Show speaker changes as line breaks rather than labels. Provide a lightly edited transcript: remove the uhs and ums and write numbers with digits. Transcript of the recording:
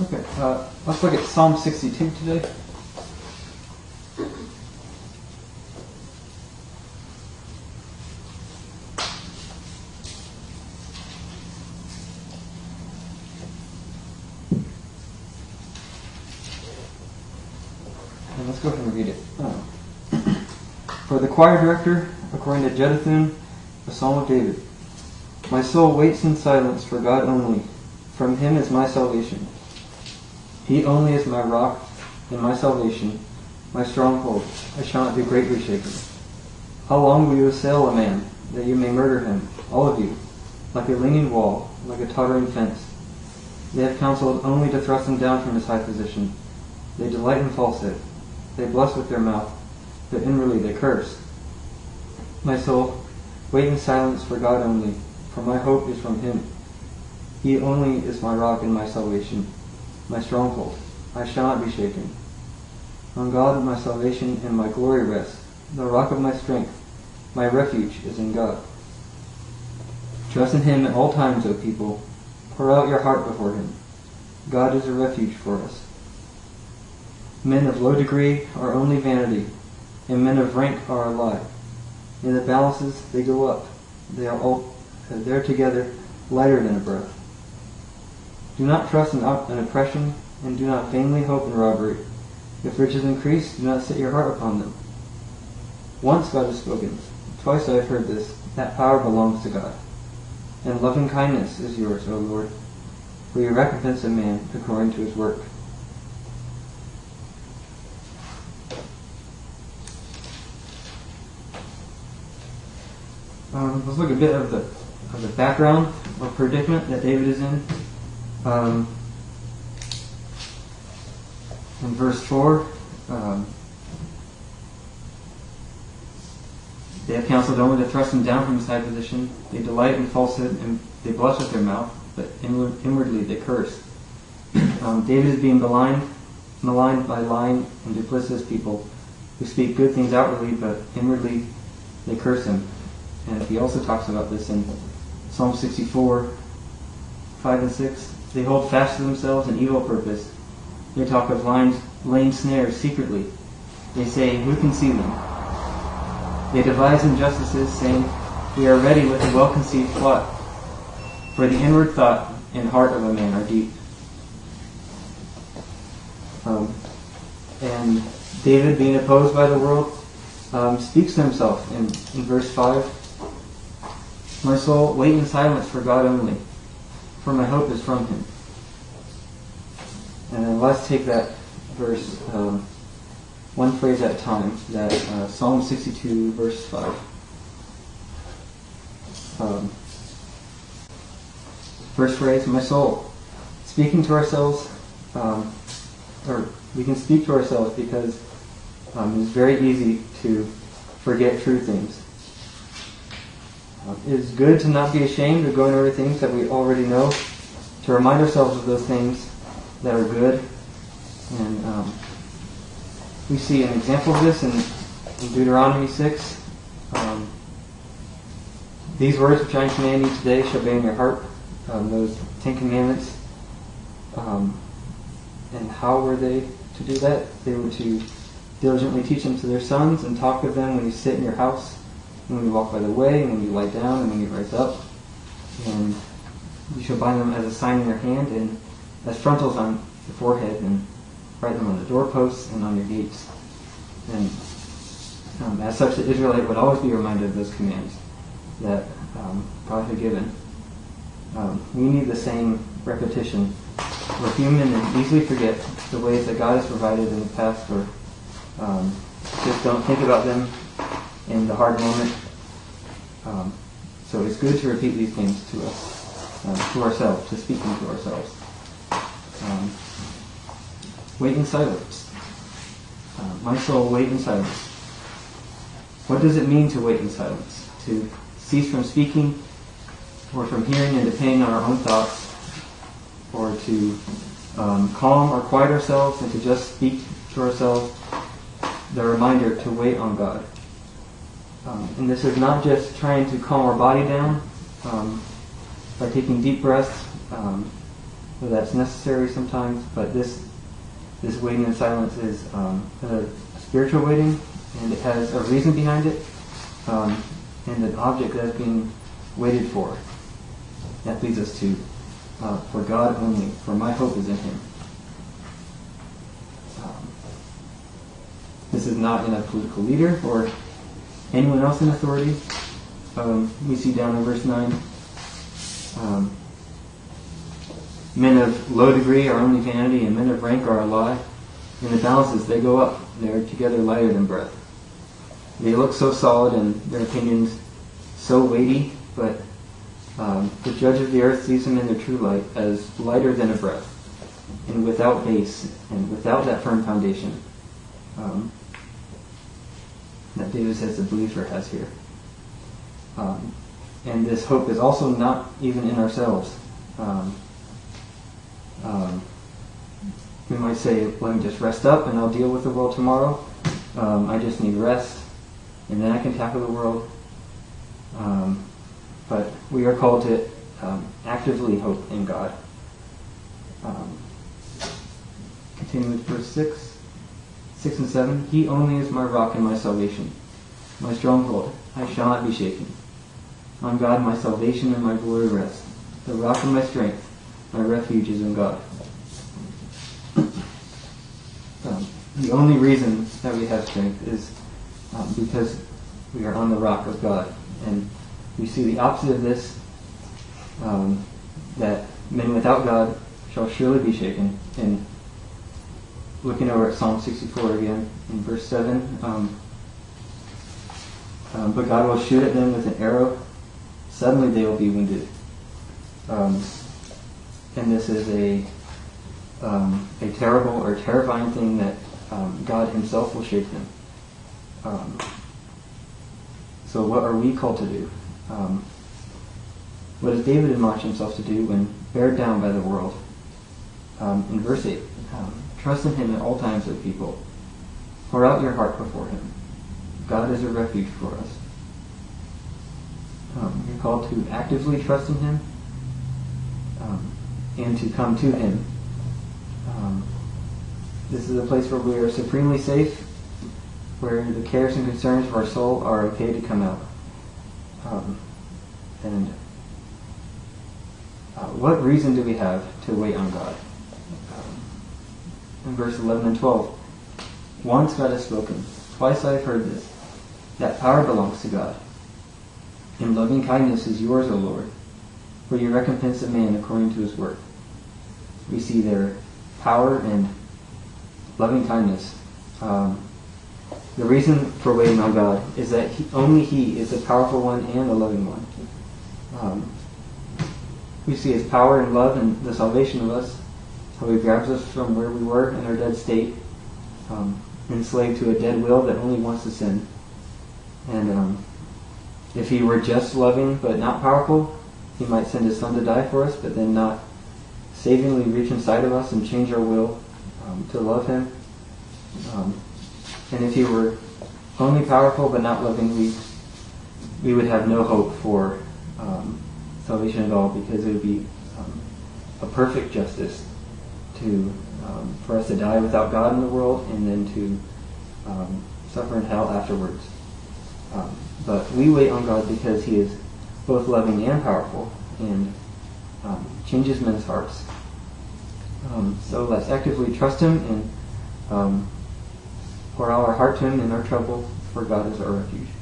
Okay, let's look at Psalm 62 today. And let's go ahead and read it. For the choir director, according to Jeduthun, a psalm of David. My soul waits in silence for God only. From him is my salvation. He only is my rock and my salvation, my stronghold. I shall not be greatly shaken. How long will you assail a man, that you may murder him, all of you, like a leaning wall, like a tottering fence? They have counseled only to thrust him down from his high position. They delight in falsehood. They bless with their mouth, but inwardly they curse. My soul, wait in silence for God only, for my hope is from him. He only is my rock and my salvation, my stronghold. I shall not be shaken. On God my salvation and my glory rest, the rock of my strength. My refuge is in God. Trust in him at all times, O people. Pour out your heart before him. God is a refuge for us. Men of low degree are only vanity, and men of rank are a lie. In the balances they go up. They are all there together, lighter than a breath. Do not trust in oppression, and do not vainly hope in robbery. If riches increase, do not set your heart upon them. Once God has spoken. Twice I have heard this. That power belongs to God. And loving kindness is yours, O Lord, for you recompense a man according to his work. Let's look a bit of the background or predicament that David is in. In verse 4, they have counseled only to thrust him down from his high position. They delight in falsehood and they blush with their mouth, but inwardly they curse. David is being maligned by lying and duplicitous people who speak good things outwardly, but inwardly they curse him. And he also talks about this in Psalm 64, 5 and 6. They hold fast to themselves an evil purpose. They talk of laying snares secretly. They say, who can see them? They devise injustices, saying, we are ready with a well-conceived plot. For the inward thought and heart of a man are deep. And David, being opposed by the world, speaks to himself in verse 5. My soul, wait in silence for God only, for my hope is from him. And then let's take that verse one phrase at a time, that Psalm 62, verse 5. First phrase, my soul. Speaking to ourselves, or we can speak to ourselves because it's very easy to forget true things. It is good to not be ashamed of going over things that we already know, to remind ourselves of those things that are good. And we see an example of this in Deuteronomy 6. These words which I command you today shall be in your heart. Those 10 commandments. And how were they to do that? They were to diligently teach them to their sons and talk of them when you sit in your house, and when you walk by the way, and when you lie down, and when you rise up. And you shall bind them as a sign in your hand and as frontals on your forehead, and write them on the doorposts and on your gates. And as such, the Israelite would always be reminded of those commands that God had given. We need the same repetition. We're human and easily forget the ways that God has provided in the past, or just don't think about them in the hard moment. So it's good to repeat these things to us, to ourselves, to speak them to ourselves. Wait in silence. My soul, wait in silence. What does it mean to wait in silence? To cease from speaking, or from hearing and depending on our own thoughts, or to calm or quiet ourselves and to just speak to ourselves. The reminder to wait on God. And this is not just trying to calm our body down by taking deep breaths, that's necessary sometimes, but this waiting in silence is a spiritual waiting, and it has a reason behind it, and an object that's being waited for. That leads us to, for God only, for my hope is in Him. This is not in a political leader or anyone else in authority. We see down in verse 9, men of low degree are only vanity, and men of rank are a lie. In the balances they go up, they are together lighter than breath. They look so solid and their opinions so weighty, but the judge of the earth sees them in their true light as lighter than a breath, and without base, and without that firm foundation that David says the believer has here. And this hope is also not even in ourselves. We might say, let me just rest up and I'll deal with the world tomorrow. I just need rest, and then I can tackle the world. But we are called to actively hope in God. Continue with verse 6 and 7. He only is my rock and my salvation, my stronghold. I shall not be shaken. On God my salvation and my glory rest. The rock of my strength, my refuge is in God. The only reason that we have strength is because we are on the rock of God. And we see the opposite of this, that men without God shall surely be shaken. And looking over at Psalm 64 again, in verse 7, but God will shoot at them with an arrow. Suddenly they will be wounded. And this is a terrible or terrifying thing that God Himself will shake them. So what are we called to do? What does David admonish himself to do when bear down by the world? In verse 8, trust in Him at all times, O people. Pour out your heart before Him. God is a refuge for us. You're called to actively trust in Him and to come to Him. This is a place where we are supremely safe, where the cares and concerns of our soul are okay to come out. What reason do we have to wait on God? In verse 11 and 12, once God has spoken, twice I have heard this, that power belongs to God. And loving kindness is yours, O Lord, for you recompense a man according to his work. We see there power and loving kindness. The reason for waiting on God is that only He is the powerful one and the loving one. We see His power and love and the salvation of us, how He grabs us from where we were in our dead state, enslaved to a dead will that only wants to sin. And if He were just loving but not powerful, He might send His Son to die for us, but then not savingly reach inside of us and change our will to love Him. And if He were only powerful but not loving, we would have no hope for salvation at all, because it would be a perfect justice for us to die without God in the world and then to suffer in hell afterwards. But we wait on God because He is both loving and powerful and changes men's hearts. So let's actively trust Him and pour out our heart to Him in our trouble, for God is our refuge.